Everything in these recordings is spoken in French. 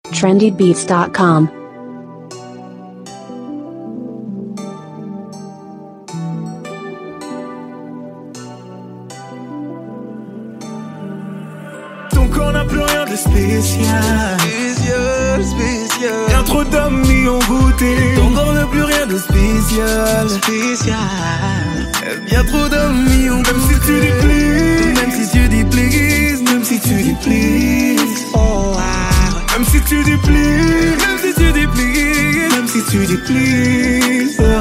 trendybeats.com. Ton corps n'a plus rien de spécial. Spécial, spécial. Bien trop d'hommes y ont goûté. Ton corps n'a plus rien de spécial. Spécial. Bien trop d'hommes y ont Même si tu dis please. Même si tu dis please. Même si tu dis please. Oh, wow. Même si tu dis please. Même si tu dis please. Même si tu dis please. Please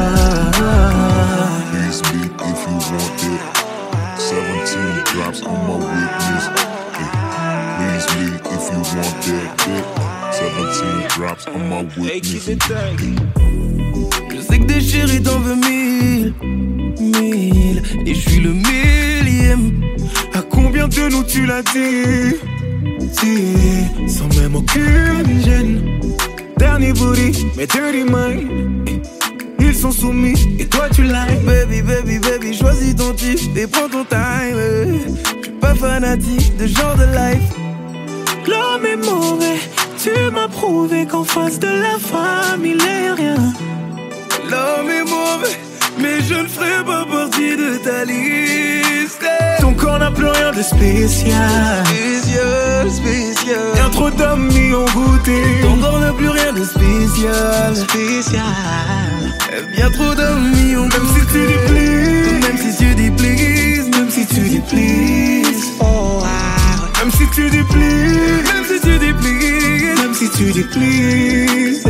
me if you want it. 17 drops on my witness. Please me if you want that dick. 17 drops on my witness. Je sais que des chéris t'en veux 1000. Et je suis le millième. À combien de nous tu l'as dit? Sans même aucune gêne. Dernier booty, mais dirty mind. Ils sont soumis et toi tu like. Baby, baby, baby, choisis ton type et prends ton time. Je suis pas fanatique de genre de life. L'homme est mauvais, tu m'as prouvé qu'en face de la femme il est rien. L'homme est mauvais, mais je ne ferai pas partie de ta liste. Ton corps n'a plus rien de spécial. Spécial, spécial. Bien trop d'hommes y ont goûté. Ton corps n'a plus rien de spécial. Spécial. Bien trop d'hommes y ont Même si tu dis please. Même si tu dis please. Même si tu dis please. Oh, wow. Même si tu dis please. Même si tu dis please. Même si tu dis please.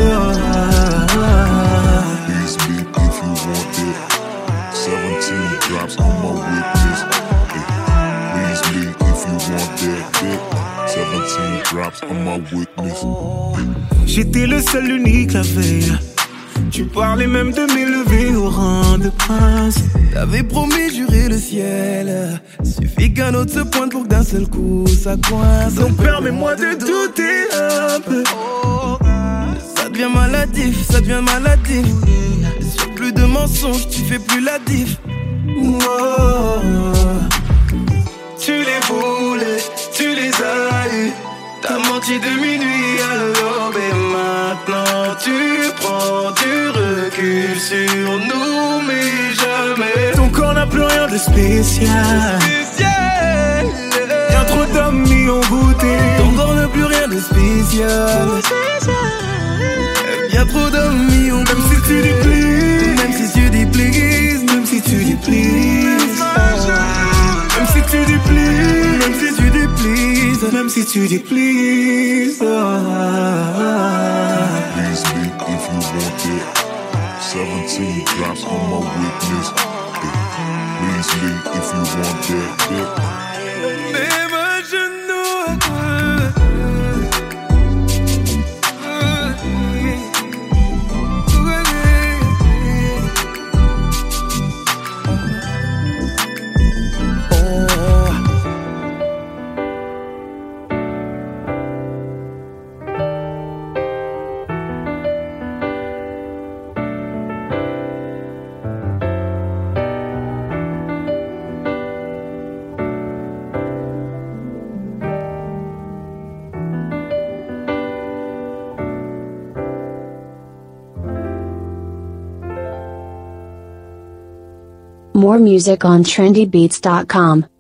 Please me if you want it. 17 drops on my witness. Please me if you want that dick. 17 drops on my witness. J'étais le seul unique la veille. Tu parlais même de m'élever au rang de prince. T'avais promis, juré le ciel. Suffit qu'un autre se pointe pour que d'un seul coup ça coince. Donc permets-moi de douter un peu. Ça devient maladif, ça devient maladif. Sur plus de mensonges, tu fais plus la diff. Oh. Tu les voulais, tu les as eus. T'as menti de minuit à l'aube et maintenant tu prends du recul sur nous, mais jamais. Ton corps n'a plus rien de spécial. Spécial. Bien trop d'hommes y ont goûté. Ton corps n'a plus rien de spécial. Bien trop d'hommes y ont Même si tu dis please. Même si tu dis please. Même si tu dis please. Même si tu dis please. Même si tu dis please. Même si tu dis please. Please me if you want it. 17 drops on my witness. Please me if you want that dick. Même un genou. More music on trendybeats.com.